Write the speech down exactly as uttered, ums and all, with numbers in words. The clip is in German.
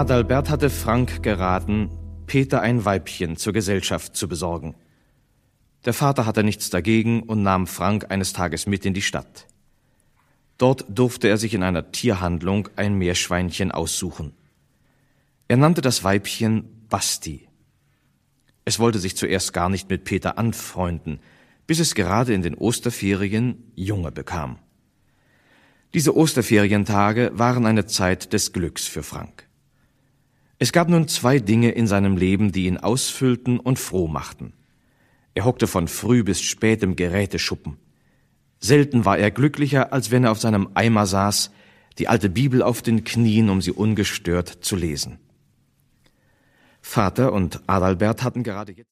Adalbert hatte Frank geraten, Peter ein Weibchen zur Gesellschaft zu besorgen. Der Vater hatte nichts dagegen und nahm Frank eines Tages mit in die Stadt. Dort durfte er sich in einer Tierhandlung ein Meerschweinchen aussuchen. Er nannte das Weibchen Basti. Es wollte sich zuerst gar nicht mit Peter anfreunden, bis es gerade in den Osterferien Junge bekam. Diese Osterferientage waren eine Zeit des Glücks für Frank. Es gab nun zwei Dinge in seinem Leben, die ihn ausfüllten und froh machten. Er hockte von früh bis spät im Geräteschuppen. Selten war er glücklicher, als wenn er auf seinem Eimer saß, die alte Bibel auf den Knien, um sie ungestört zu lesen. Vater und Adalbert hatten gerade jetzt